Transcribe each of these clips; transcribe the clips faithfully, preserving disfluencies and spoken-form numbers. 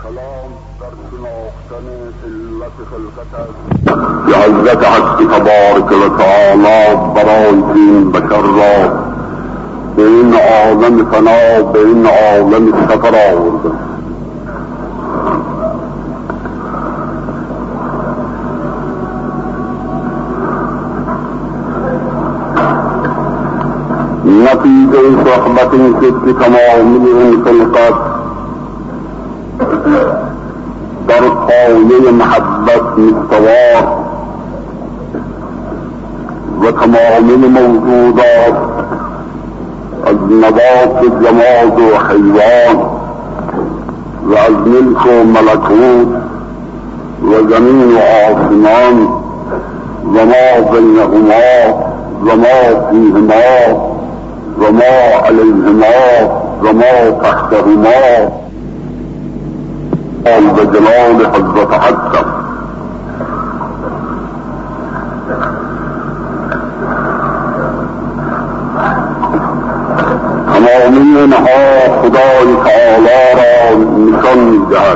کلام در شناختن علت خلقت است که حضرت حق تبارک و تعالی برای این بشر را به این عالم فنا به این عالم سفر آورده. نتیجه صحبت این شد که تمامی این خلقت در پایه محبت مستوار و تمامی موجودات از نبات و جماد و حیوان و از ملک و ملکوت و زمین و آسمان و ما بینهما و ما فیهما و ما علیهما و ما تحتهما آل به جلال حضرت حق. تمامی اینها خدای تعالی را نشان می‌دهد.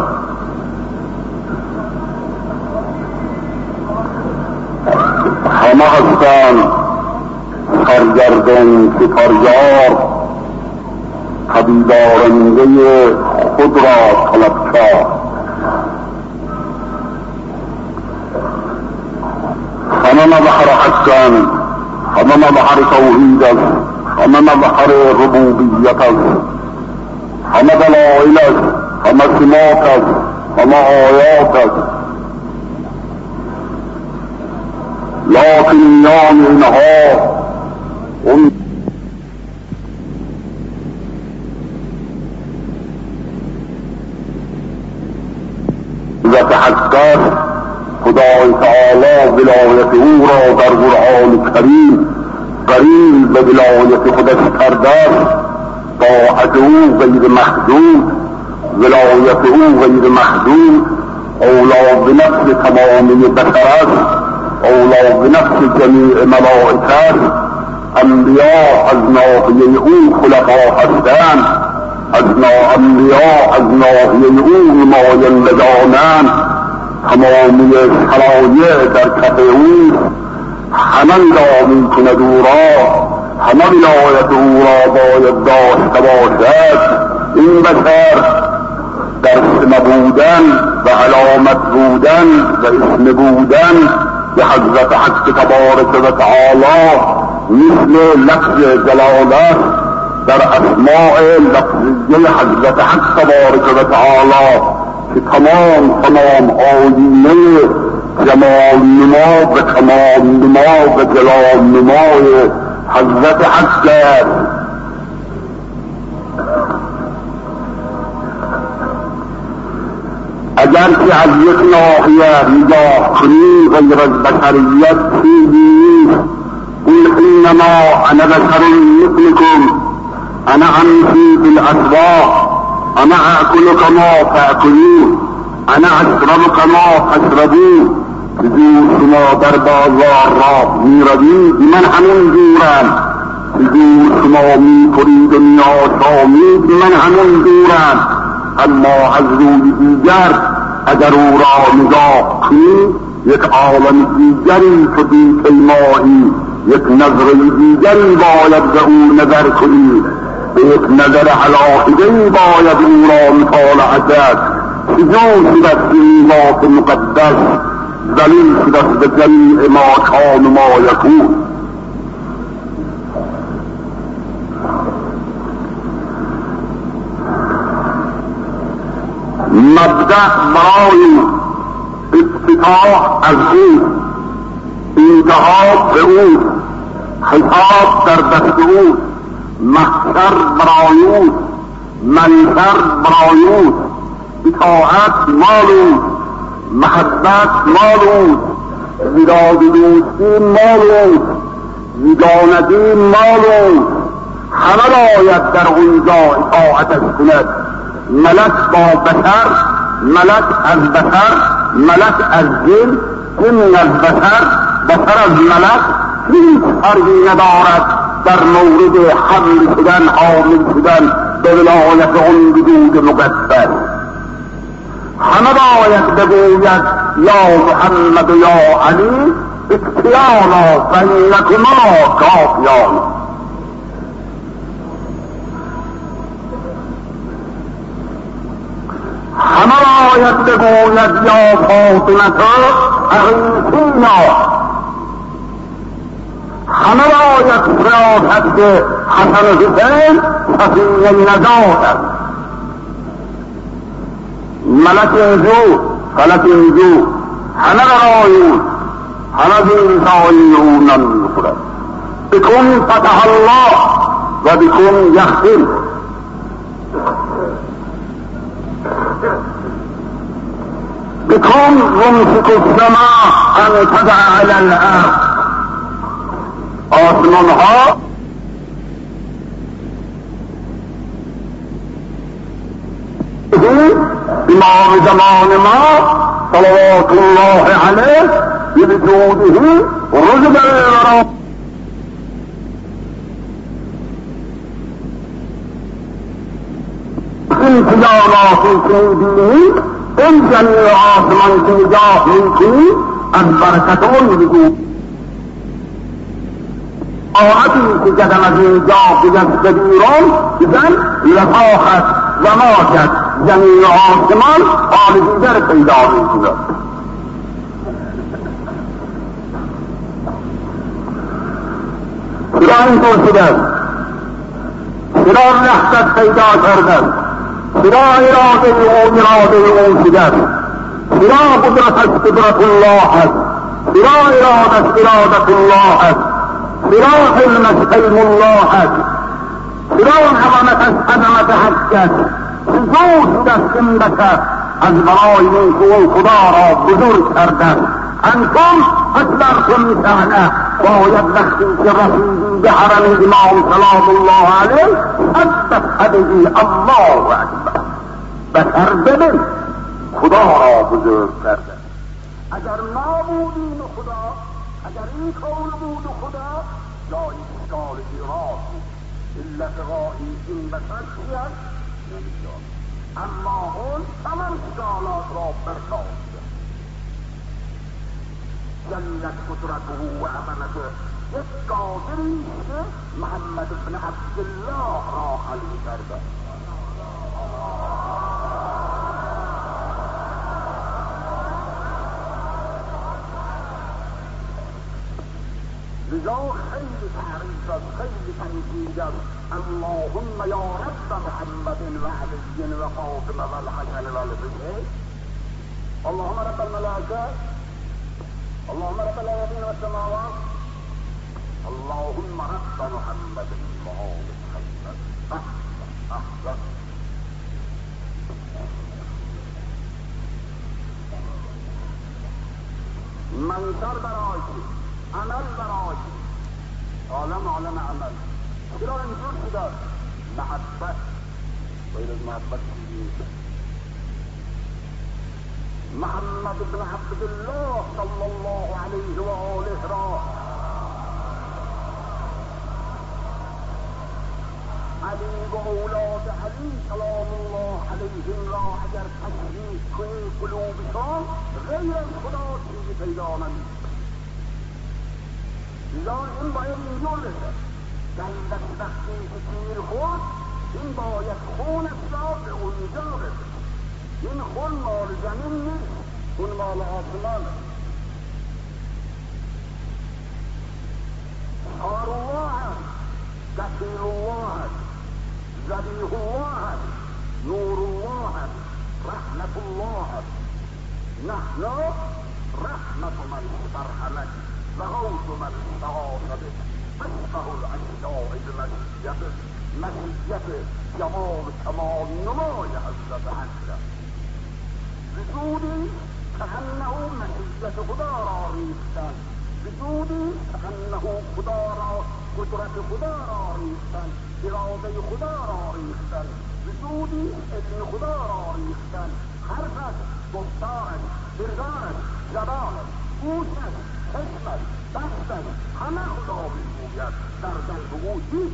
همه هستند سرگردان سپرجار پدیدارنده خود را طلبکار. همه مظهر حقند، همه مظهر توحید است، همه مظهر ربوبیت است، همه دلائل است، همه سمات است، همه آیات است. لکن میان اینها اون ذات حق است. خدای تعالی ولایت او را در قرآن کریم قریب به ولایت خودش کرده است. طاعت او غیر محدود، ولایت او غیر محدود، اولا به نفس تمامی بشر است، اولا به نفس جمیع ملائکه است. انبیاء از ناحیه او خلفا هستند، از نا انبیاء از ناحیه او نمایندگانند. تمامی شرایع در کف او، همه را می کند او را، همه ولایت او را باید داشته باشد. این بشر در اسم بودن و علامت بودن و اسم بودن به حضرت حق تبارک و تعالی مثل لفظ جلالت در اسماء لفظیه حضرت حق تبارک و تعالی که تمام تمام آیینه جمال نما و تمام نما و جلال نمای حضرت حق است. اگر که از یک ناحیه نگاه کنی غیر از بشریت چیزی نیست. قل انما انا بشر مثلکم انا امشی فی الاسواق انا اکل کما تاکلون انا اشرب کما تشربون. بجور شما در بازار را می روید من همون جورم، بجور شما می خورید و نیاشامید من همون جورم. اما از روی دیگر اگر او را نگاه کنی یک عالم دیگری تو بی پیمایی، یک نظر دیگری باید به او نظر کنی، به یک نظر علاقه‌ای باید او را مطالعه کرد. چجور شدست این ذات مقدس ذلیل شدست به جمیع ما کان و ما یکون. مبدأ برای افتتاح از او، انتها به او، حساب در دست او، محشر برای او، منشر برای او، اطاعت مال او، محبت مال او، وداد دوستی مال او، یگانگی مال او. همه باید در اونجا اطاعتش کند. ملک با بشر، ملک از بشر، ملک از جن، جن از بشر، بشر از ملک هیچ فرقی ندارد در مورد حمل شدن، حامل شدن به ولایت اون وجود مقدس. همه باید بگوید یا محمد و یا علی اکتیانا بینکما کافیان. همه باید بگوید یا فاطمه اغیثینا. همه باید فریاد که حسن و حسین سفینه نجات است. ملک اینجو فلک اینجو همه برایون همه زینسایی او نمی خورد. بکن فتح الله و بکن یخفر. بکن رمسک السماء ان تدع علی الارض. آسمان ها امام زمان ما صلوات الله علیه بوجوده رجب الورى انتظاراتی که می‌بینی این جمعی آسمان که نگاه می‌کنی از برکت اون بگو. آیتی که قدم از اینجا بگذشته بیرون بزن لطاخت و ماکت زمین آسمان حال دیگر پیدا می‌کند. چرا اینطور شدن؟ چرا رحمت پیدا کردن؟ چرا اراده او اراده او شدن؟ چرا قدرتش قدرت الله است؟ چرا ارادش ارادت الله است؟ چرا علمش علم الله است؟ چرا عظمتش عظمت حق است؟ چطور شدست این بشر از برای اینکه او خدا را بزرگ کردن؟ انتم اکبرتم شأنه. باید وقتی که رسیدی به حرم امام سلام الله علیه سبح بگی الله اکبر. بشر ببین خدا را بزرگ کردن. اگر ما بودیم خدا، اگر این کون بود خدا، جایی اشکال ایراد بود. علت غایی این بشر چی است؟ نمی‌دانم. اما اون تمام اشکالات را برتافت. جلت قدرته و عظمته. یک قادری که محمد بن عبدالله را خلیل کرده. لذا خیلی تعریف است، خیلی تنزیل است. اللهم یا رب محمد و علی و فاطمه و الحسن و الحسین. اللهم رب الملائکه، اللهم رب الارضین و السماوات، اللهم رب محمد و آل محمد. احسن. منظر برای عمل برای عالم عالم عمل. چرا اینجور شده؟ محبت. غیر از محبت چیزی محمد بن عبدالله صلی الله علیه و آله را علی و اولاد علی سلام الله علیهم را اگر تشریح کنی قلوبشان غیر از خدا چیزی پیدا نمی‌کنی. لذا این باید اینجور بشه. دلت وقتی که تیر خورد این باید خونت را به اونجا بشه. این خون مال زمین نیست، خون مال آسمان است. حار الله است، دخیل الله است، ذبیح الله است، نور الله است، رحمت الله است. نحن رحمت من ترحمت و غوث من تغاث به. اشبه الاشیاء بمزیت مزیت جمال کمال نمای حضرت حق. وجودی که انه مزیت خدا را ریختن، وجودی که انه خدا را قدرت خدا را ریختن، اراده خدا را ریختن، وجودی علم خدا را ریختن. حرفت، گفتارت، کردارت، زبانت، گوشت، چشمت، دستت همه خدا میگوید. در قلب او هیچ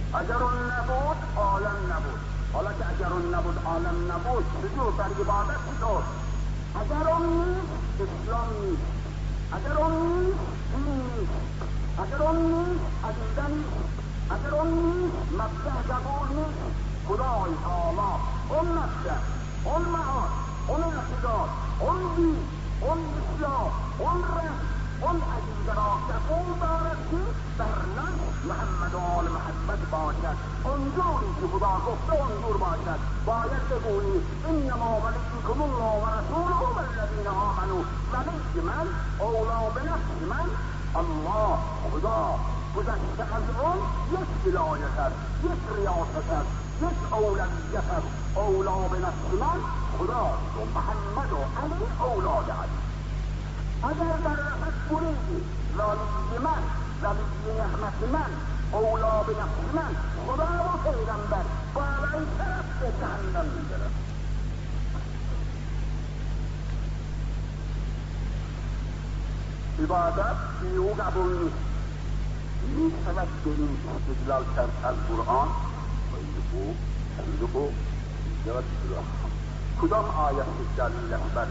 اگر اون نبود عالم نبود. حالا که اگر اون نبود عالم نبود چجور در عبادت چطور؟ اگر اون نیست اسلام نیست، اگر اون نیست دین نیست، اگر اون نیست عقیده نیست، اگر اون نیست مبدأ قبول نیست. خدای تعالی اون مبدأ، اون معاد، اون اعتقاد، اون دین، اون اسلام، اون رنگ، اون عقیده را قبول دارد که در نزد محمد و آل محمد باشد. اونجوری که خدا گفته اونجور باشد. باید بگویی انما ولیکم الله و رسوله والذین آمنوا. ولی من اولی بنفس من الله، خدا گذشته از اون یک ولایت است، یک ریاست است، یک اولویت است. اولی بنفس من خدا و محمد و علی اولاد علی. اگر در رفت بریدی ولی من ولی نعمت من اولا به نفس من خدا و پیغمبر بالای طرف به جهنم میگرد. عبادت بی او قبول نیست. میشود به این استدلال کرد از قرآن ویدهو ویدهو میشود استدلال کدام آیت دلیل بر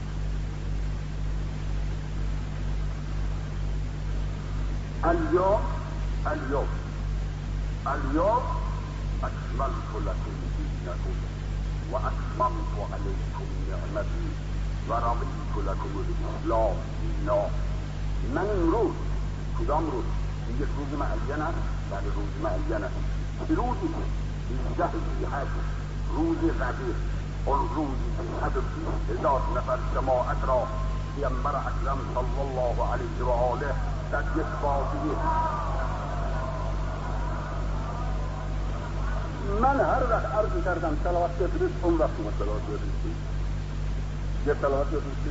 اليوم اليوم اليوم أكملت لكم دينكم وأتممت عليكم نعمتي ورضيت لكم الإسلام دينا. من امروز کدام روز؟ یک روز معین است، بعد روز معین است. روزی بیزده بیهد روز غدیر، اون روزی که صد و بیست هزار نفر جماعت را پیامبر اکرم صلی الله علیه و آله در یک بازی. من هر وقت عرض کردم صلوات بفرست، اون وقت ما صلوات بفرستید. یه صلوات بفرستید.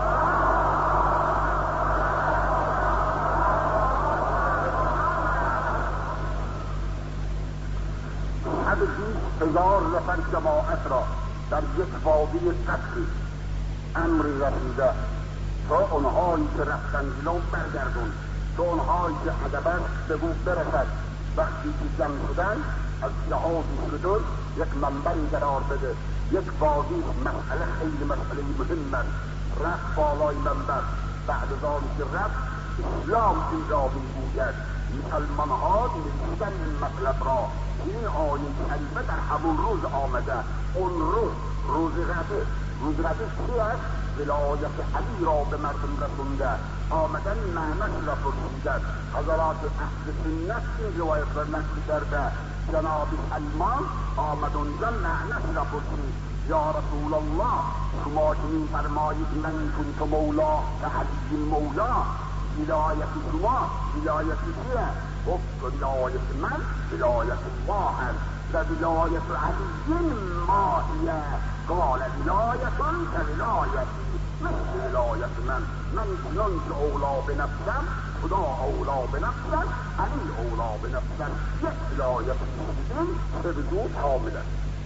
صد و بیست هزار نفر جماعت را در یک وادی قتل امری رسیده تا اونهایی که رفتن جلو برگردون، تا اونهایی که ادبا به بود برسد. وقتی که جمع شدن از جهازی شدن یک منبری قرار بده، یک وادی مسئله خیلی مسئله مهم است. رفت بالای منبر، بعد از آن که رفت اسلام این را میگوید مسلمان ها نوشتن این مطلب را. این آیه کریمه در همون روز آمده. اون روز روز غده. روز غده چی است؟ ولایت علی را به مردم رسونده، آمدن معنیش را پرسیدن. حضرات اهل سنت این روایت را نقل کرده. جناب سلمان آمد اونجا معنیش را پرسید. یا رسول الله شما که می فرمایید من کنت مولا و علی مولا، ولایت شما ولایت چیه؟ گفت ولایت من ولایت الله است و ولایت علی ماهیه. قال ولایت كولایتی مثل ولایت من. من چنان که اولا به نفسم، خدا اولا به نفسم، علی اولا به نفسم. یک ولایت این به وجود حامله.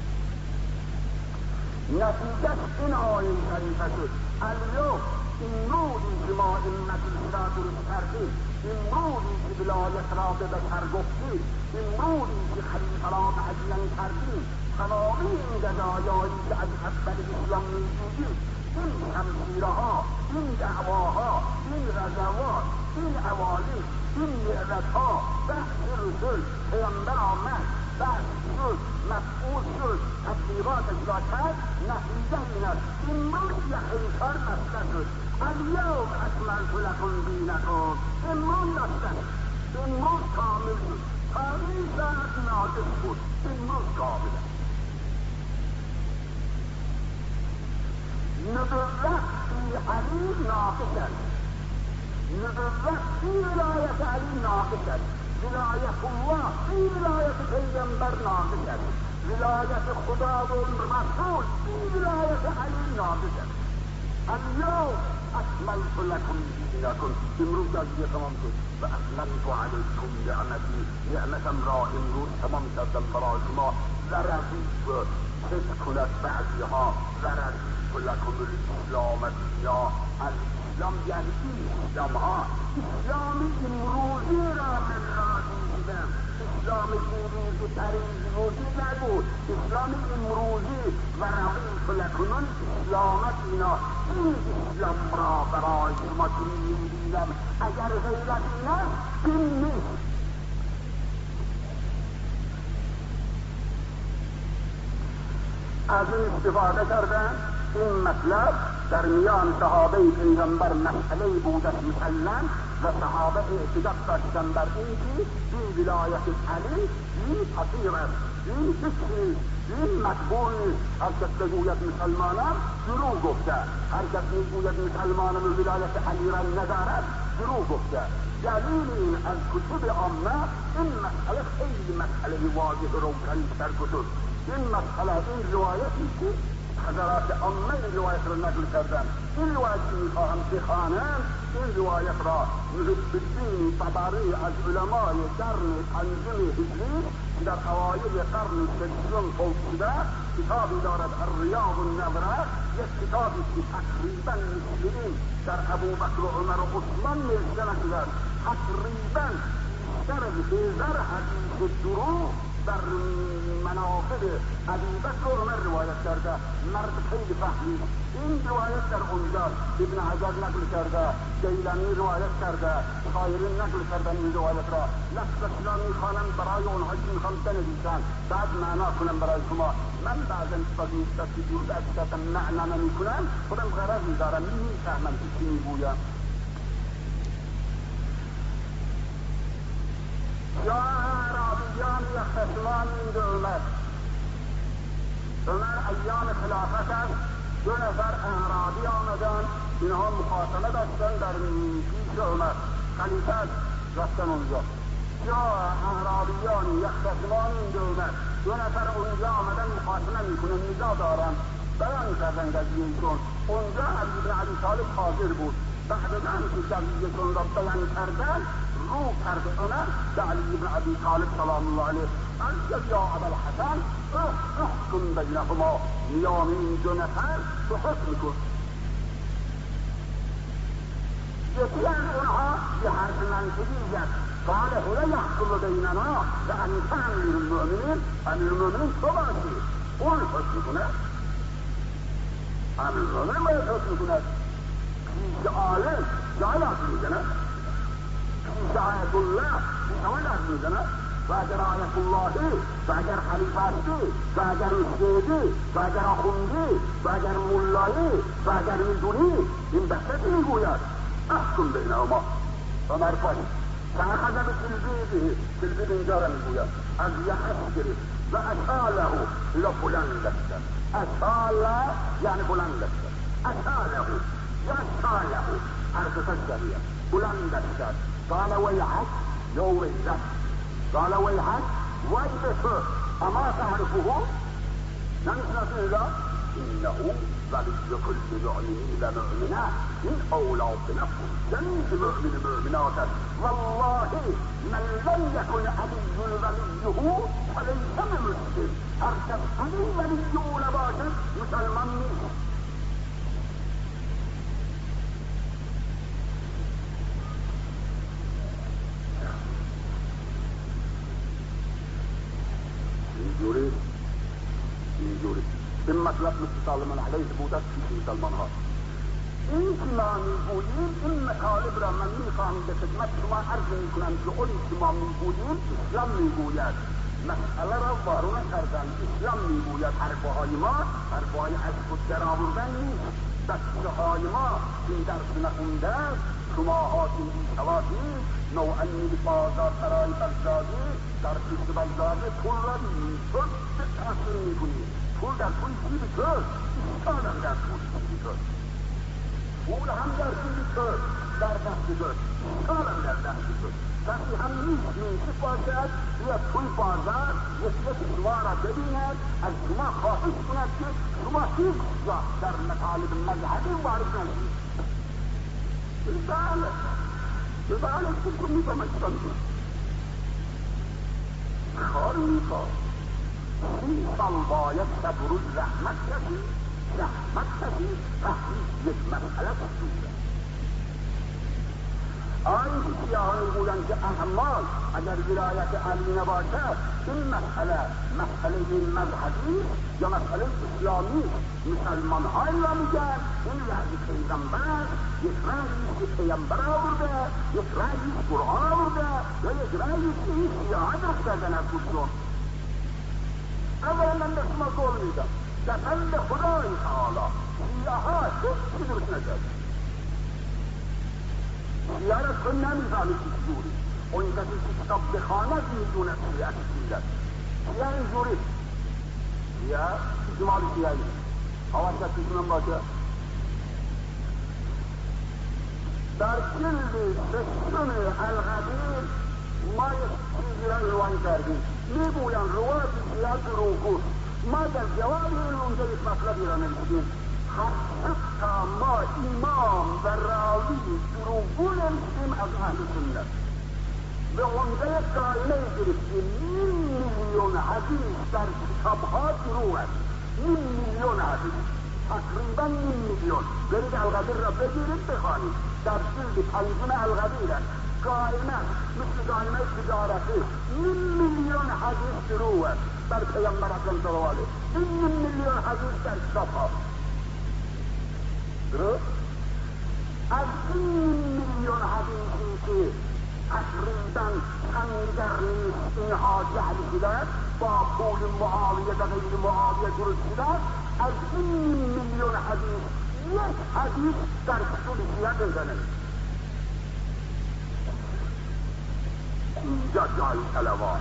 نتیجه این آیه شریفه شد. اليوم این روزی که ما این مجلس را درست کردیم، این روزی که ولایت را به بشر گفتیم، این روزی که خلیفه را معین کردیم، تمامی این گزایایی که از اول اسلام می‌جوییم، این شمشیرها، این دعواها، این رضوات، این عوالی، این نعمتها، بحث رسول پیامبر آمد، بحث شد، مسئول شد، تبلیغات اجرا کرد. نتیجه این است امروز یک انکار مسئله شد. اليوم اکملت لکم دینکم. امروز نشد، امروز کامل شد. تاریخ ساعت ناقص بود، امروز کامل است. نبوت فی علی ناقص است. نبوت فی ولایت علی ناقص است. ولایت الله فی ولایت پیغمبر ناقص است. ولایت خدا و رسول فی ولایت علی ناقص است. اليوم اکملت لکم دینکم. امروز قضیه تمام شد و اتممت علیکم نعمتی. نعمتم را امروز تمام کردم برای شما. ورضیت فکر کند بعضی ها ورضیت لکم الاسلام دینا. الاسلام یعنی این اسلام ها. اسلام امروزی را من راضی دیدم. اسلام امروزی بود. اسلام امروزی و رقیق لکنون اسلامت اینا. این اسلام را برای شما که می‌بینم اگر غیرت نه دین نیست. از این استفاده کردن این مطلب در میان صحابه پیغمبر مسئله بود مسلم و صحابه اعتقاد داشتن بر این که این ولایت علی این حقیر است، این فکری، این مقبول نیست. هر کس بگوید مسلمانم دروغ گفته، هر کس میگوید مسلمانم ولایت علی را ندارد دروغ گفته. دلیل این از کتب عامه این مسئله خیلی مسئله واضح و روشن در کتب. این مسئله این روایتی که حضرات عامه این روایت را نقل کردن، این روایت که میخواهم بخوانم این روایت را محب الدین طبری از علمای قرن پنجم هجری که در اوایل قرن ششم فوت شده کتابی دارد الریاض النظره، یک کتابی که تقریبا مسلمین در ابوبکر و عمر و عثمان نوشته نشده، تقریبا بیشتر از هزار حدیث دروغ در مناقب ابوبکر و عمر روایت کرده. مرد خیلی فهمید. این روایت در اونجا ابن حجر نقل کرده، جیلانی روایت کرده، خایرین نقل کردن این روایت را. لفظ اسلام میخوانم برای اونها که میخوام بنویسن بعد معنا کنم برای شما. من بعضا بگید که جور اکثر معنا نمیکنم خودم غرض میدارم، میفهمم که چی میگویم. یا عربیان یختصمان این دو عمر عمر ایام خلافت است. دو نفر اعرابی آمدن، اینها مخاصمه داشتن در پیش عمر، خلیفه رفتن اونجا. یا اعرابیان یختصمان این دو عمر، دو نفر اونجا آمدن مخاصمه میکنن، نزاع دارن، بیان کردن قضیهشون. اونجا علی بن ابی طالب حاضر بود. بعد از آنکه قضیهشون را بیان کردن رو کرد عمر به علی بن ابی طالب سلام الله علیه، انت یا ابوالحسن احکم بینهما، میان این دو نفر تو حکم کن. یکی از اونها یه حرف منطقی زد، قال هو یحکم بیننا و انت امیر المؤمنین، امیر المؤمنین تو باشی، اون حکم کند، امیر المؤمنین باید حکم کند. پیش عالم جای حکم میزند، پیش آیت الله شما حکم میزند. و اگر آیت اللهی و اگر خلیفتی و اگر مسجدی و اگر آخوندی و اگر ملایی و اگر میدونی این بسط میگوید احکم بینهما. عمر پاش فاخذ بتلبیبه، تلبیب اینجا را میگوید، از یحس گرفت و اشاله لبلند کرد. اشاله یعنی بلند کرد، اشاله یا اشاله حرف تشتریه بلند کرد. قال ویحک یا ویحک، قال ويحك ويبك أما تعرفه نمسنا إلا إنه ولي كل مؤمن مؤمنة من أولى بنفسه جنب مؤمن مؤمنات. والله من لم يكن علي وليه فليس بمسلم. أرشد علي وليون باشد مسلمان منه. اینجوری اینجوری این مطلب مثل سالمان علیه بودست پیش مسلمان ها. این که ما میگوییم این مطالب را من میخواهم به خدمت شما عرض میکنم که اون که ما میگوییم اسلام میگوید. مسئله را وارونه کردن، اسلام میگوید. حرفه های ما حرفه های از خود در آوردن نیست. بچه های ما این درس نخونده، شما ها این بیسوادی نوعا میری بازار سرای بغدادی در پیش بغدادی پول را میشد به تحصیل میکنی. پول در پول جیب کر، ایستان هم در پول جیب کر، پول هم در جیب کر، در دست کر، ایستان هم در دست کر. کسی هم نیست میشه باشد یا توی بازار یک شما را ببیند، از شما خواهش کند که شما هیچ جا در مطالب مذهبی وارد نشید. بله بله که میفهمد کنید کار میخواد. این سال باید صبر و زحمت کشید، زحمت کشید تحقیق یک مسئله بسیده. آن سیاهان میگویند که اعمال اگر ولایت علی نباشد این مسئله مسئله مذهبی یا مسئله اسلامی مسلمان های را میگن این رأی پیغمبر یک رأیی که پیغمبر آورده یک رأیی که قرآن آورده یا یک رأیی که این سیاهان را کردن از خودشون. اولا من به شما قول میدم قسم به خدای تعالی سیاها هیچی درست نکرد. سیاه را تو نمیفهمی که چجوری اون کسی که کتاب بخواند میدونه سیاه چیزد. سیاه اینجوری سیاه جمال سیاهی حواست کشونم باشه در جلد ششم القدیر ما یک چیزی را روان کردیم میگویم روایت سیاه دروغگوست. ما در جواب این اونجا یک مطلبی را نوشتیم حتی ما امام و راوی دروغگو نوشتیم از اهل سنت به اونجا یک قائله گرفتیم نیم میلیون حدیث در کتابها دروغ است. نیم میلیون حدیث تقریبا نیم میلیون برید القدیر را بگیرید بخوانید در جلد پنجم القدیر است قائمه مثل قائمه تجارتی نیم میلیون حدیث دروغ است بر پیامبر اکرم صلی الله علیه این نیم میلیون حدیث در کتابها درست از این نیم میلیون حدیثی که تقریبا تنگر نیست اینها جهل شده با پول معاویه و غیر معاویه درست شده از این نیم میلیون حدیث یک حدیث در کتب سیاه بزنه اینجا جای طلبات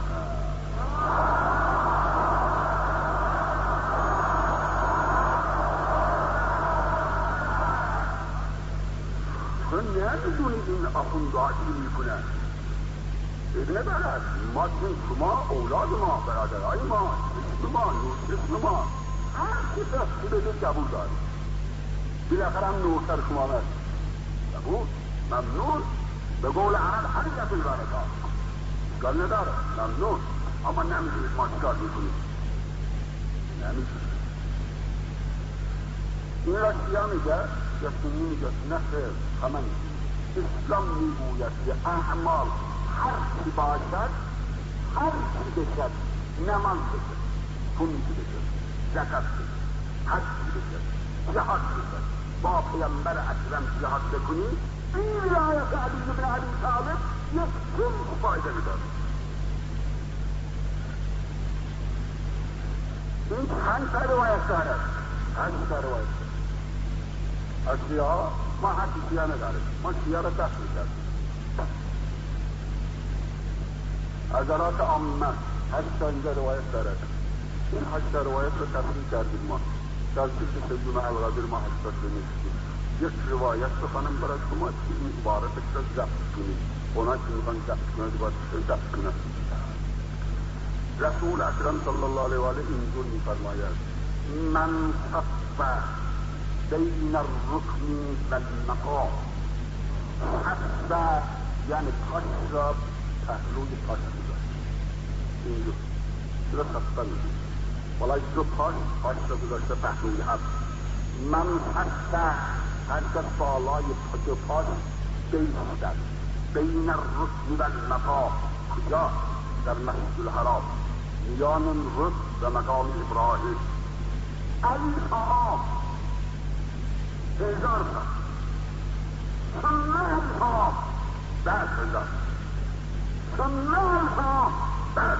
تو نمیدونید این آخوندها چی میکنن ابن برد ما چون شما اولاد ما برادرهای ما اسم ما نور ما هر چی دستی بده قبول داریم بالاخره هم نورتر شما مرد قبول ممنون به قول عرب حریت البرکات اشکال نداره ممنون اما نمیدونید ما چکار میکنیم نمیدونید این را چیا میگه یا سنی میگه نه خیر همه اسلام میگوید که اعمال هر چی باشد هر چی بشد نماز بشد کنی بشد زکات بشد حج بشد جهاد بشد با پیامبر اکرم جهاد بکنی این ولایت علی بن ابی طالب یک چیز فایده میداد. این چند تا روایت دارد پنج تا روایت از شیعه ما حتی شیعه نداریم ما شیعه را دست میکردیم حضرات عامه هشت تا اینجا روایت دارد این هشت تا روایت را تصمیم کردیم ما در جلد سیوم القدیر ما هشت تا نوشتیم یک روایت بخوانم برای شما که این عبارتش را ضبط کنید اونا که میخوان ضبط کنند باید ضبط کنند. رسول اکرم صلی الله علیه و آله اینجور میفرماید من صف بین الرکن و المقام صف یعنی پاش را پهلوی پاش میداد اینجور چرا صفه میدید ولی دو پاش پاش را گذاشته پهلوی هست من صف هر کس بالای دو پاش بیستد بین الرکن و المقام کجا در مسجد الحرام میان رکن و مقام ابراهیم الحرام هزار تا سنه الحرام بعد هزار سنه الحرام بعد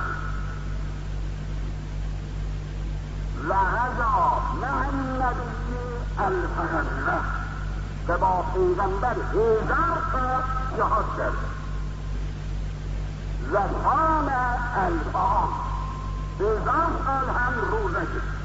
لحظا مع النبی الفهنه که با پیغمبر هزار تا جهاد کرد زمان الفام هزار سال هم روزه کرد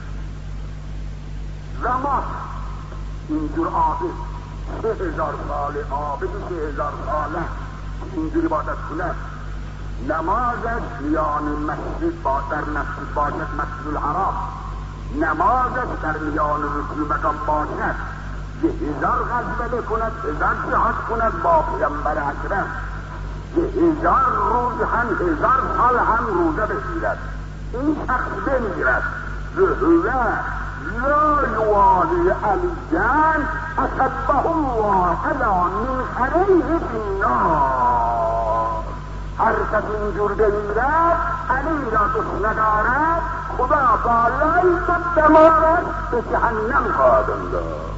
زمان اینجور عابد سه هزار سال عابد سه هزار ساله اینجور عبادت کنه نمازش میان مسجد با در مسجد باشد مسجد الحرام نمازش در میان رکن مقام باشد یه هزار غزوه کند هزار جهاد کند با پیامبر اکرم یه هزار روز هم هزار سال هم روزه بگیرد این شخص بمیرد هو لا یوالی علیان اصبه الله علی میخریه فی النار. هر کس اینجور بمیرد علی را دوست ندارد، خدا بالای تو دمارد به جهنم خواهد انداخت.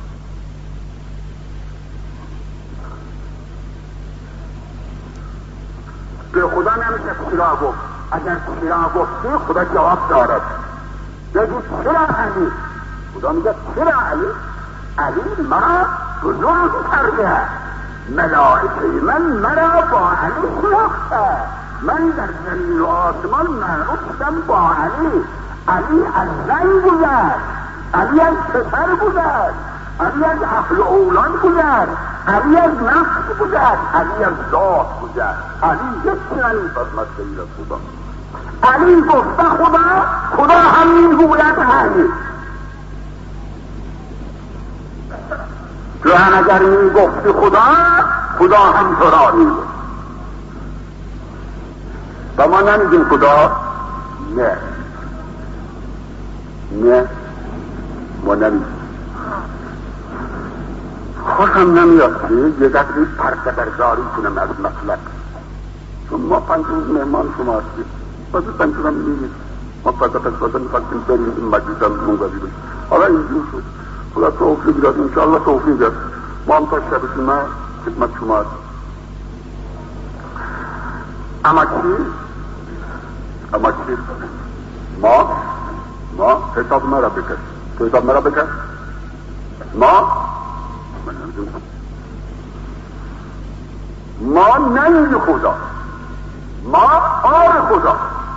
به خدا نمیشه چرا گفت. اگر چرا گفتی خدا جواب دارد. بگی چرا علی؟ خدا میگه چرا علی؟ علی مرا بزرگ کرده، ملائکه من مرا با علی شناخته، من در زمین و آسمان معروف شدم با علی. علی از زن گذشت، علی از پسر گذشت، علی از اهل اولاد گذشت، علی از نفس گذشت، علی از ذات گذشت. علی یک چنین فرمت سید خدا. علی گفته خدا، خدا هم میگوید علی. تو هم اگر میگفتی خدا، خدا هم تو را میگفت. و ما نمیگیم خدا نه نه ما نمیگیم. خوشم نمیاد که یه دقیقی پرده برداری کنم از مطلق، چون ما پنج روز مهمان شما هستیم. بازی پنج روز هم میگیم ما پرده پرده میخواستیم بریم این مجلس هم منقضی بشیم. حالا اینجور شد، خدا توفیق داد، انشاءالله توفیق داد. ما هم تا شب شما خدمت شما هستیم. اما چی؟ اما چی؟ ما ما حساب مرا بکن. تو حساب مرا بکن. ما من نمیدونم. ما ننگ خدا، ما آر خدا،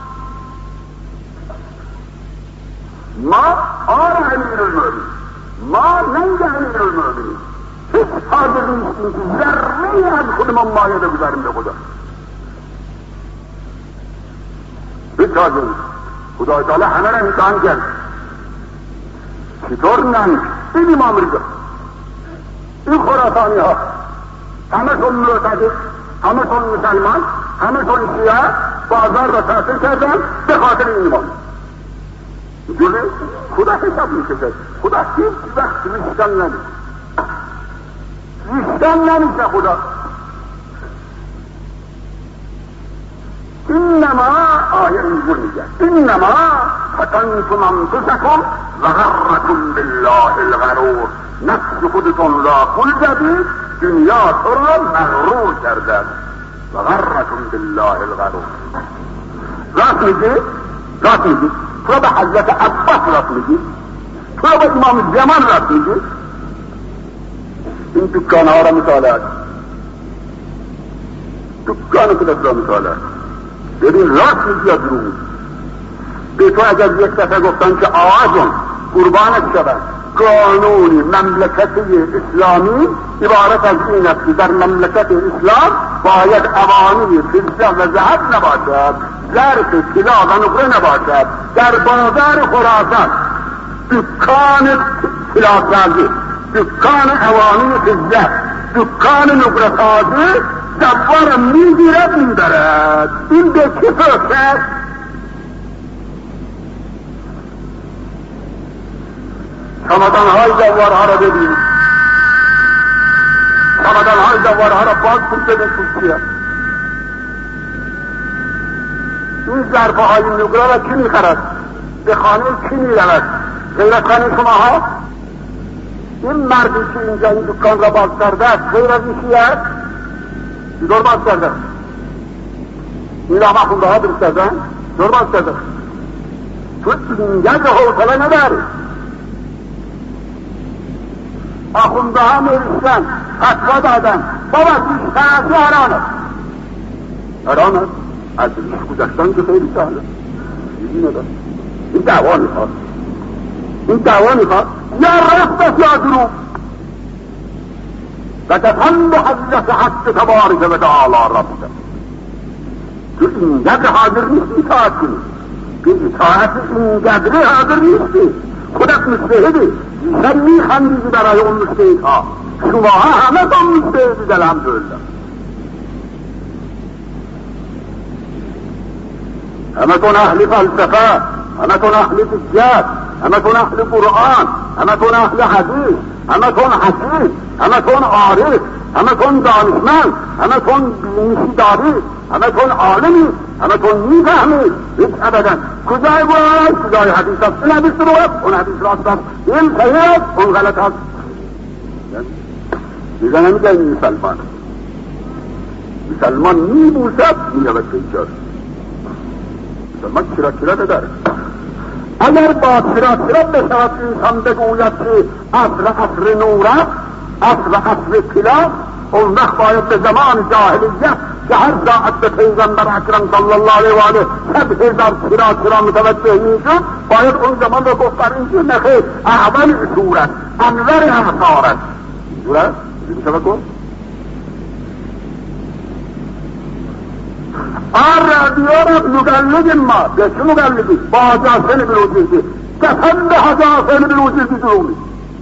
ما آر امیر المؤمنین، ما ننگ امیر المؤمنین. هیچ حاضر نیستیم که ذره از خودمان مایه رو بذاریم به خدا. هیچ حاضر نیست. خدا تعالی همه را امتحان کرد. چطور ننگ؟ این امام رضا، این خراسانی ها همه تون معتدل، همه تون مسلمان، همه تون شیعه بازار را تأثیر کردن به خاطر این امام. جوله خدا حساب میشه. خدا هیچ وقت ریشتن نمیشه، ریشتن نمیشه خدا. اینما آیه اینجور میگه اینما فتنتم انفسکم و غرکم بالله الغرور. نفس خودتون را پول زدید، دنیا تو را مغرور کرده و غرکم بالله الغرور. راست میگی؟ راست میگی؟ تو به حضرت عباس راست میگی؟ تو به امام زمان راست میگی؟ این دکان ها را مطالعه دکان کدت را مطالعه ببین راست میگی یا دروغ میگی. به تو اگر یک دفعه گفتن که آقا قربانت شود قانون مملکت اسلامی عبارت از این است که در مملکت اسلام باید اوانه فضه و ذهب نباشد، ظرف طلا و نقره نباشد. در بازار خراسان دکان طلاسازی، دکان اوانه فضه، دکان نقره سازی دوار میگیرد میبرد. این به چه فرصت؟ چمدان های دوارها را ببین، چمدان های دوارها را باز کن ببین تو چیه. این ظرفه های نقره را کی میخرد؟ به خانه کی میرود؟ غیر از خانه شما ها؟ این مردی که اینجا این دکان را باز کرده است غیر از این چیه است؟ دور باز کرده است. این را خونده ها درست کردن دور باز کرده است. تو اینجا که حوصله نداری. آخونده ها نوشتن، فتوا دادن بابا بیشترازی حرام است. حرام است؟ از ریش گذشتن که خیلی سهله. چیزی نداره. این دعوا میخواد، این دعوا میخواد یا راست است یا دروغ. و تفهم به حضرت حق تبارک و تعالی ربک. تو اینقدر حاضر نیستی اطاعت کنی، که اطاعت اینقدر حاضر نیستی. خودت مجتهدی، من میخندیدی برای اون مجتهدها. شما ها همه تون مجتهدید الحمدلله. همه تون اهل فلسفه، همه تون اهل فجات، همتون اهل قرآن، همتون اهل حدیث، همتون حکیم، همتون عارف، همتون دانشمند، همتون بینشی دارید، همتون عالمی، همتون میفهمید. هیچ ابدا. کجای قرآن است؟ کجای حدیث است؟ این حدیث رو است، اون حدیث راست است، این صحیح است، اون غلط است. دیگه نمیگه این مسلمان مسلمان میبوسد میرود بیچاره. مسلمان چرا چرا نداره. اگر با چرا چرا بشود انسان بگوید که عصر عصر نور است، عصر عصر طلا، اون وقت باید به زمان جاهلیت که هر ساعت به پیغمبر اکرم صلی الله علیه و آله صد هزار چرا چرا متوجه میشد، باید اون زمان رو گفت در اینجا نخیر اول صورت انور امثار است. صورت میشه بگو آن رادیو را مقلد ما به چه مقلدی؟ با حجاسن بلوجیزی کفن به حجاسن بلوجیزی درومی.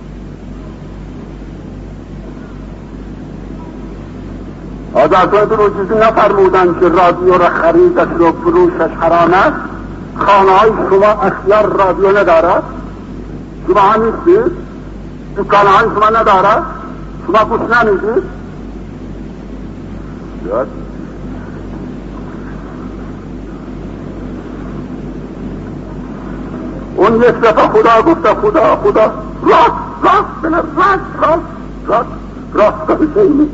حجاسن بلوجیزی نفرمودن که رادیو را خریدش و فروشش حرام است. خانه های شما اختیار رادیو ندارد؟ شما ها نیستید؟ دکانه های شما ندارد؟ شما گوش نمیدید؟ یاد اون یک دفعه خدا گفته خدا خدا راست راست بله راست راست راست راست راست کنید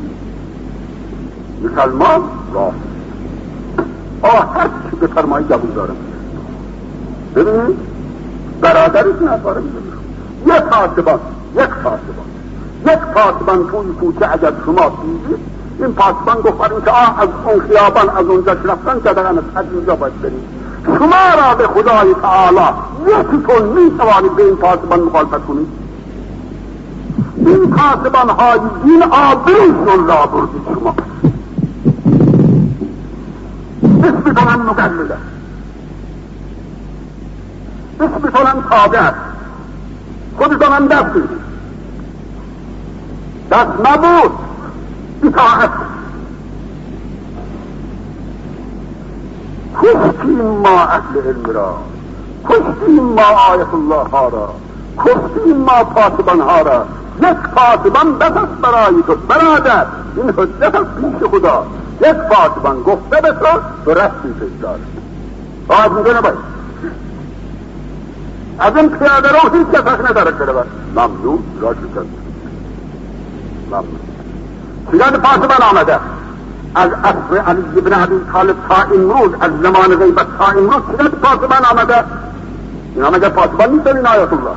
مسلمان راست آه هر چی به فرمایی قبول دارم. ببینید برادرش نفاره میده یک پاسبان یک پاسبان یک پاسبان توی کوچه اگر شما دیدید این پاسبان گفت این که آه از اون خیابان از اونجا رفتن که دقیقا از اینجا باید برید. شما را به خدای تعالی یکیتون می توانید به این پاسبان مخالفت کنید؟ این پاسبان های دین آبروشون را بردید شما. اسمتونم مقلده، اسمتونم تابع، خودتونم دست بدید. دست نبود اطاعت. کشتیم ما اهل علم را، کشتیم ما آیت الله ها را، کشتیم ما پاسبان ها را. یک پاسبان بس است برای تو برادر، این حجت است پیش خدا. یک پاسبان گفته به تو تو رستی پیش داری. باید میگه نباید از این پیاده رو هیچ کسک نداره که نباید ممنون را شکر ممنون. چیزان پاسبان آمده از عصر علی بن ابی طالب تا امروز، از زمان غیبت تا امروز چیزان پاسبان آمده. این آمده پاسبان نیستن این آیت الله،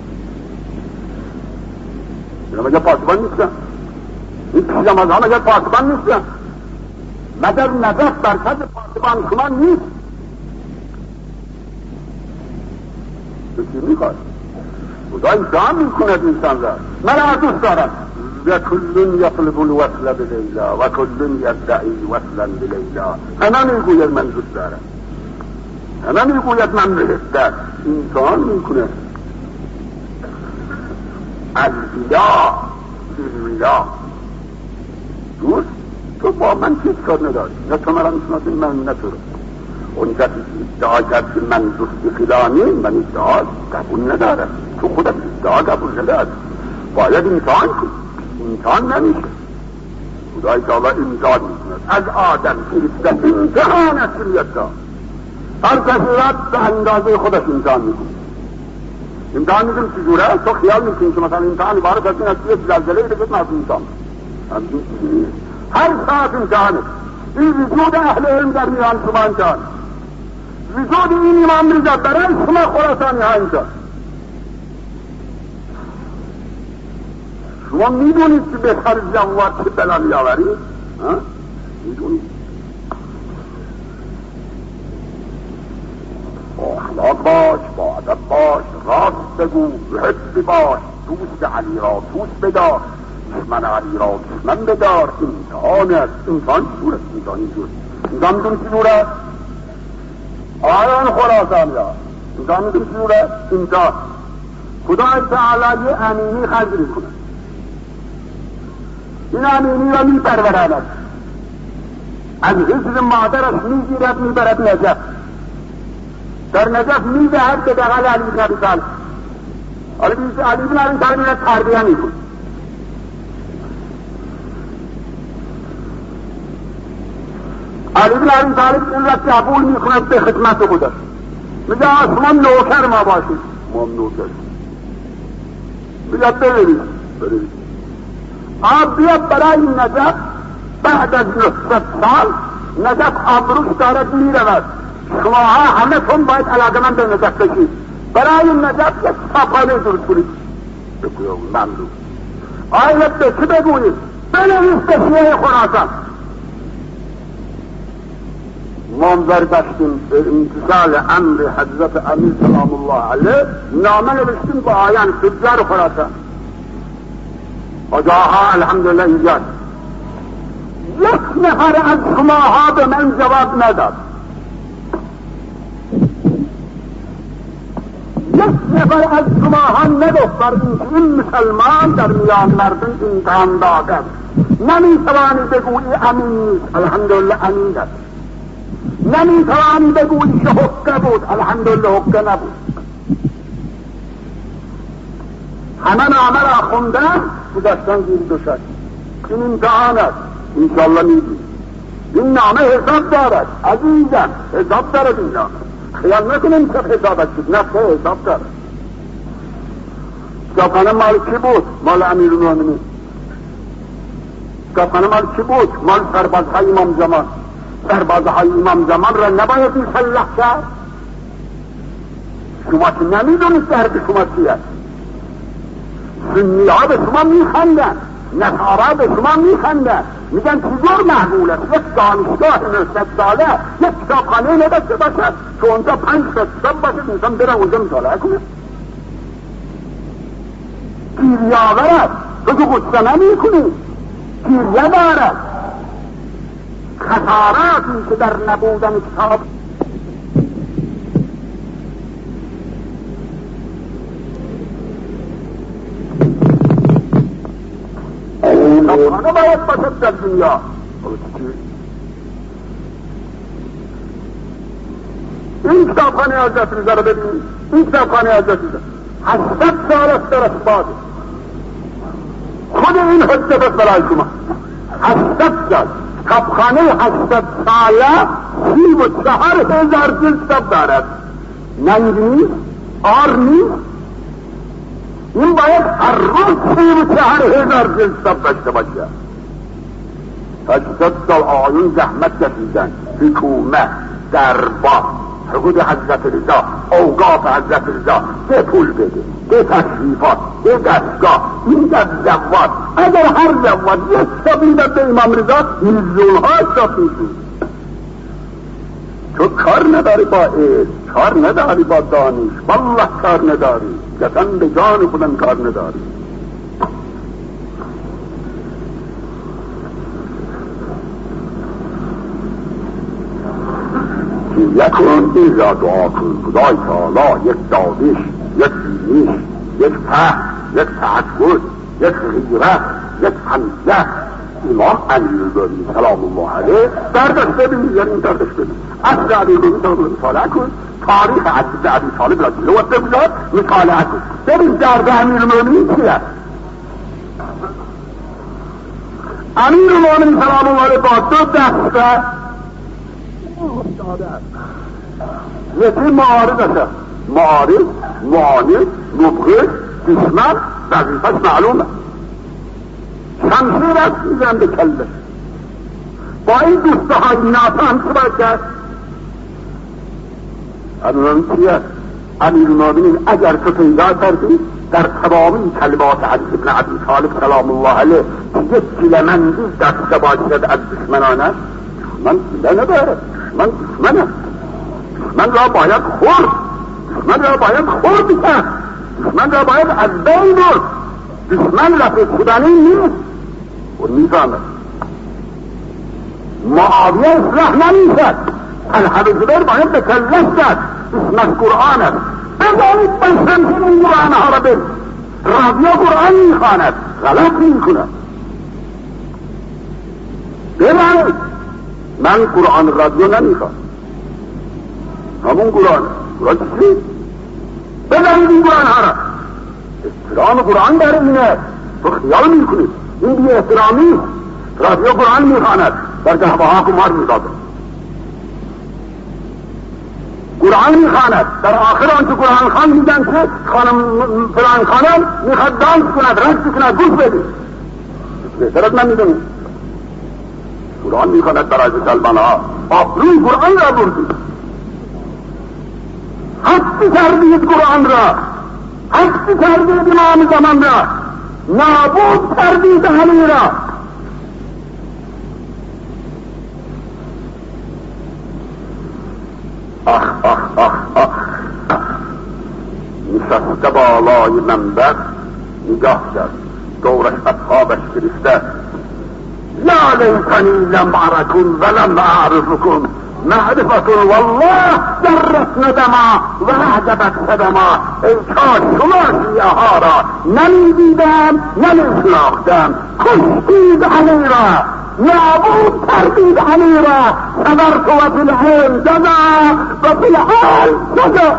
این آمده پاسبان نیستن، این چیزان از آمده پاسبان نیستن. مگر نجف برکت پاسبان شما نیست؟ به چی میخواد؟ خدا امتحان میکند انسان را. من از دوست دارم و کلون یطلب الوصل بلیلا و کلون یدعی وصلا بلیلا. همه میگوید من دوست دارم، همه میگوید من بهتر. امتحان میکنه الولا الولا. دوست تو با من چیز کار نداری، نه تو مرا میشناسی من نه تو رو. اون کسی ادعا کرد که من دوست فلانی، من ادعا قبول ندارم. تو خودت ادعا قبول نداری، باید امتحان کن. امتحان نمیشه. خدای تعالی امتحان میکند از آدم فرشته امتحان اصلیت دار. هر کسی را به اندازه خودش امتحان میکنه. امتحان میکنه چجوره؟ تو خیال میکنی که مثلا امتحان عبارت از این است که زلزله بگید از امتحان. هر ساعت امتحانه. این وجود اهل علم در میان شما امتحان، وجود این امام رضا برای شما خراسانی ها امتحان. شما میدونید که به خرج جواد چه بلا میآورید؟ میدونید؟ با اخلاق باش، با ادب باش، راست بگو، محب باش، دوست علی را دوست بدار، دشمن علی را دشمن بدار. امتحان است. امتحان چطور است؟ امتحان اینجور امتحان میدونی چجور است؟ آیان خراسانی ها امتحان میدونی چجور است؟ امتحان خدای تعالی یه امینی خرج میکنه. این امینی را میپروراند، از حفظ مادرش میگیرد میبرد نجف، در نجف میدهد به بغل علی بن ابی طالب. علی بن ابی طالب را تربیه میکنه. علی بن ابی طالب این را قبول میکند به خدمت خودش، میگه شما نوکر ما باشید. ما نوکر میگه برید برید آب بیا برای نجف. بعد از نصف سال نجف آبروش دارد میرود. شما ها همه تون باید علاقمند به نجف بشید. برای نجف یک کتابخانه درست کنید. بگویم ممنون. آیا به چه بگویید؟ بنویس به شیعه خراسان. منظر داشتیم به امتثال امر حضرت امیر سلام الله علیه، نامه نوشتیم با آیان تجار خراسان. آجاها الحمدلله اینجاست. یک نفر از شماها به من جواب نداد. یک نفر از شماها نداشت بر اینکه این مسلمان در میان مردم امتحان داده. نمیتوانی بگویی امین نیست، الحمدلله امین است. نمیتوانی بگویی که حقه بود، الحمدلله حقه نبود. همه نامه را خوندن گذاشتن زیر دوشک. این امتحان است، انشاءالله میدید. این نامه حساب دارد عزیزم، حساب دارد این نامه. خیال نکنیم که حسابت شد، نه حساب دارد. کتابخانه مال کی بود؟ مال امیرالمومنین. کتابخانه مال کی بود؟ مال سربازهای امام زمان. سربازهای امام زمان را نباید مسلح کرد. شما که نمیدونید درد شما چی است. سنی ها به شما میخندن، نصارا به شما میخندن، میگن چطور معقول است یک دانشگاه نصف ساله یک کتابخانه نداشته باشد که اونجا پنج تا کتاب باشد انسان بره اونجا مطالعه کنه. گیریه آور است، تو که غصه نمیکنی، گیریه دارد. خساراتی که در نبودن کتاب کتابخانه باید باشد در دنیا. این کتابخانه حضرت رضا رو ببینید. این کتابخانه حضرت رضا هشتصد سال است در اسباد. خود این حجت است برای شما. هشتصد سال کتابخانه هشتصد ساله سی و چهار هزار جلد کتاب دارد. ننگ نیست، آر نیست. این باید هر روز سی و چهار هزار جلد کتاب داشته باشه. هشتصد سال آیون زحمت کشیدن، حکومت، دربار، حقوق حضرت رضا، اوقاف حضرت رضا، به پول بده، به تشریفات، به دستگاه، این در جواد. اگر هر جواد یک کتاب میداد به امام رضا میلیون ها کتاب میشود. تو کار نداری با علم، کار نداری با دانش، والله کار نداری، قسم به جان خودم کار نداری. یکون این را دعا کن خدای تعالی یک دانش، یک بینش، یک فهم، یک تعجب، یک غیرت، یک حمیت امام امیرالمومنین سلام الله علیه دردش ببین. یعنی این دردش ببین اصل امیرالمومنین رو مطالعه کن، تاریخ اصل ابی طالب را جلوت بگذار مطالعه کن، ببین درد امیرالمومنین چی است. امیرالمومنین سلام الله علیه با دو دسته یکی معارض است، معارض، معاند، مبغض، دشمن، وظیفه‌اش معلومه. شمشیر است میزن به کلش. با این دوسته های نافهم چه باید کرد؟ امیرالمومنین چیه؟ امیرالمومنین اگر تو پیدا کردی در تمامی کلمات علی بن ابی طالب سلام الله علیه یک کلمندی دسته باشد از دشمنانش، من دیده ندارد. من دشمنم، دشمن را باید خورد، دشمن را باید خورد کرد، دشمن را باید از بین برد. دشمن رفت خودنی نیست و میفهمد. معاویه اصلاح نمیشد، الحبیب زبیر باید به کلش زد. اسمش قرآن است. بذارید بشمشین این قرآن ها را بر رادیو قرآن میخواند، غلط میکند. ببرید من قرآن رادیو نمیخوام، همون قرآن قرآن چی؟ بذارید این قرآن ها را. احترام قرآن در اینه. تو خیال میکنید این بی احترامی. رادیو قرآن میخواند در گهواها قمار میداده، قرآن میخواند در آخر آنچه قرآن خوان میگن که خانم فلان خانم میخواد دانس کند، رقص کند، گوش بدید. بهتر از من میدونید قرآن میخواند برای مسلمانها. آبروی قرآن را بردید، حفظ کردید قرآن را، حفظ کردید امام زمان را، نابود کردید علی را. آخ آخ آخ آخ نشسته بالای منبر نگاه کرد، دورش اصحابش گرفته. یا لیتنی لم ارکم ولم اعرفکم معرفت والله جرت ندما و عجبت صدما. ای کاش شما شیعه ها را نمیدیدم نمیشناختم. کشتید علی را، نابود کردید علی را. صبرت و فی العلم جزا و فی الحال جزا.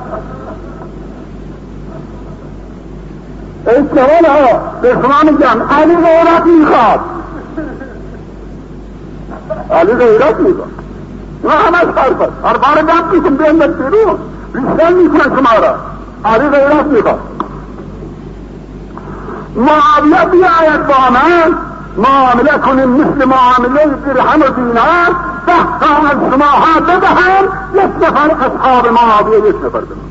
ای جوان ها به شما میگم علی غیرت میخواد، علی غیرت میخواد. نه همش حرف است، حرفا رو گفت میکن بیندت بیرون، ریشتن میکنن شما را. علی غیرت میخواد. معاویه بیاید با من معامله کنیم مثل معامله درهم و دینار، ده تا از شما ها بدهم، یک نفر اصحاب معاویه یک نفر بدهم.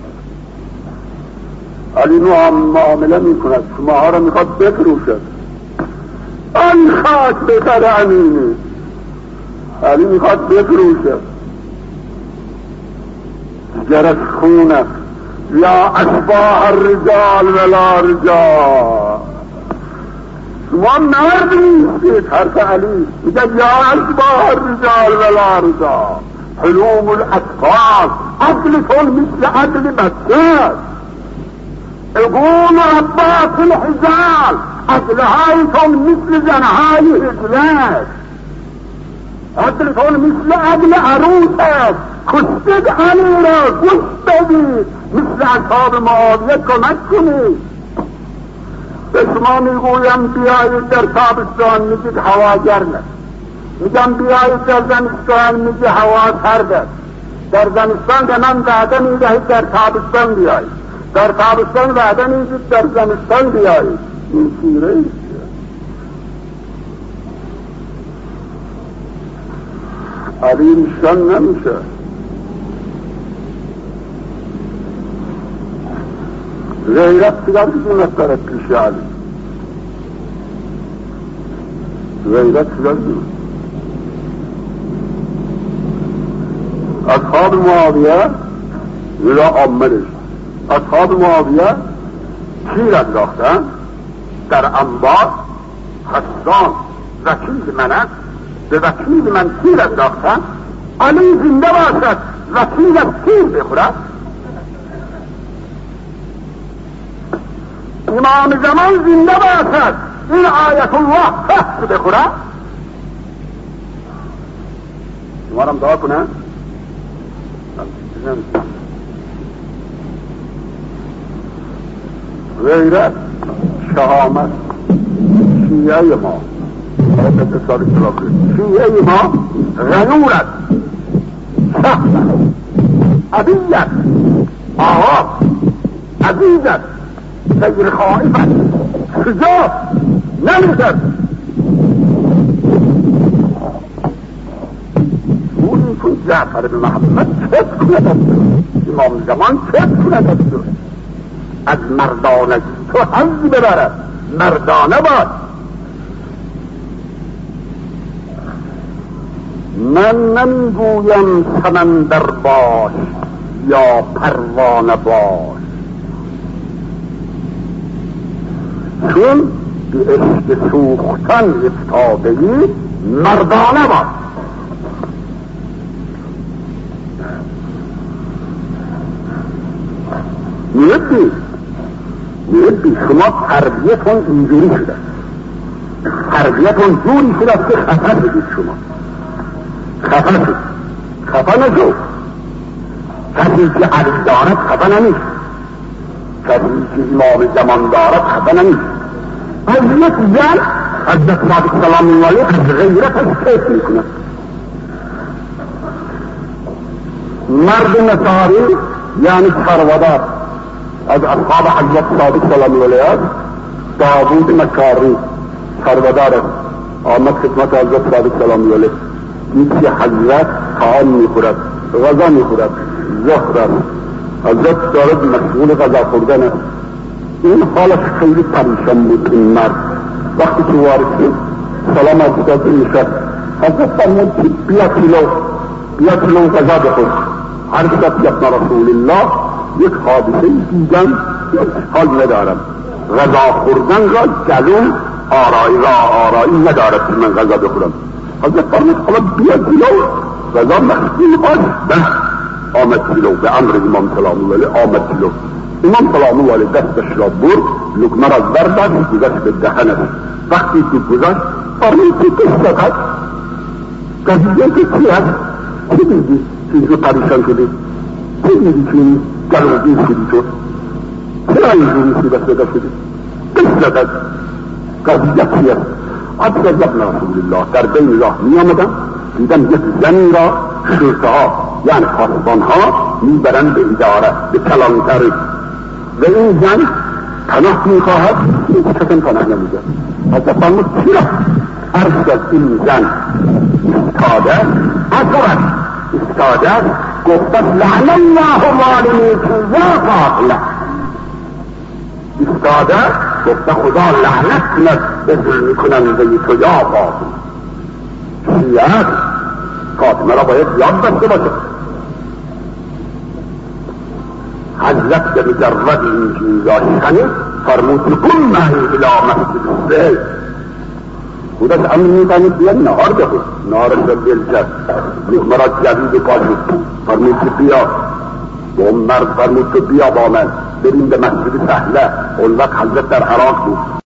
علی معامله میکند، شما ها را میخواد بفروشد. آن خاک بسر امینی، علی میخواد بفروشد. جرس خونه یا اشباح الرجال ولا رجال. شما مرد نیستید. حرف علی میگه یا اشباح الرجال ولا رجال، حلوم الاطفال، عدلتون مثل عدل بچه، عقول ربات الحجال، عدلهایتون مثل زنهای هجلت، عدلتون مثل عدل عروس است. کشتید علی را، گوش بدید، مثل اصحاب معاویه کمک کنید. به شما میگویم بیایید در تابستان، میگید هوا گرم است. میگم بیایید در زمستان، میگه هوا سرد است. در زمستان به من وعده میدهید در تابستان بیایید، در تابستان وعده میدید در زمستان بیایید. این شیره است. علی ریشتن نمیشه. غیرت چیکار میکنه داره پیش علی؟ غیرت چیکار میکنه؟ اصحاب معاویه ولا عمرش، اصحاب معاویه تیر انداختن در انبار. حسان وکیل من است، به وکیل من تیر انداختن. علی زنده باشد وکیل از تیر بخورد. امام زمان زنده باشد این آیت الله فقط بخورد. شما هم دعا کنن. غیرت، شهامت، شیعه ما شیعه ما غیورت، شهمت، عبیت، آواز، عزیزت، غیر خائفت، شجاع، نمیدد. اون کن جعفر بن محمد چت کند از امام زمان چت کند از از مردانه تو حظی ببرد، مردانه باد. من نمیگویم سمندر باش یا پروانه باش، چون به عشق سوختن افتادهی مردانه باش. میردی میردی شما تربیتون اینجوری شده، تربیتون جوری شده که خفه بدید. شما خفه شد، خفه نشو. کسی که علی دارد خفه نمیشه. کسی که ایمان زمان دارد خفه نمیشه. از یک زن حضرت صادق سلام الله علیه از غیرتش کیف میکنه. مرد نصاری یعنی سرودار از اصحاب حضرت صادق سلام الله علیه داوود مکاری سرودار آمد خدمت حضرت صادق سلام الله علیه، میگه حضرت طعام میخورد، غذا میخورد، ظهر است، حضرت دارد مشغول غذا خوردن است. این حالش خیلی پریشان بود. این مرد وقتی که وارد شد سلام علیکم میشد، حضرت فرمود که بیا کیلو بیا کیلو غذا بخور. عرض کرد یا رسول الله یک حادثه دیدم حال ندارم، غذا خوردن را جلو آرایی را آرایی ندارد که من غذا بخورم. حضرت فرمود حالا بیا کیلو غذا مشغول باش. نه آمد کیلو به امر امام سلام الله علیه آمد کیلو. امام سلام الله علیه دستش را برد، لقمه را برداشت گذاشت به دهنش. وقتی که گذاشت فرمود که کس هست قضیه که چی هست؟ چی میگی که اینجا پریشان شدی؟ چی میگی که این گلوگی شدی تو؟ چرا اینجا مصیبت پیدا شدی؟ کس هست قضیه چی هست؟ عبد ابن رسول الله در بین راه می آمدم، دیدم یک زنی را شرطه ها یعنی پاسبان ها میبرند به اداره به کلانتری و این زن پناه میخواهد، هیچ کسی پناه نمیده. حضرت فرمود چرا؟ عرض کرد این زن استاده اصلا استاده گفتت لعن الله ظالمی یا قاتله، استاده گفته خدا لعنت کند به ظلم کننده تو یا قاتل. شیعه فاطمه را باید یاد داشته باشه. حضرت به مجرد این چیزا شنید فرمود کن معی الی مسجد الصبح. خودش امر میکنید بیا نهار بخور. نهارش را بیل کرد، لقمه را جدید پاشید، فرمود که بیا. و اون مرد فرمود که بیا با من بریم به مسجد سهله. اون وقت حضرت در عراق بود.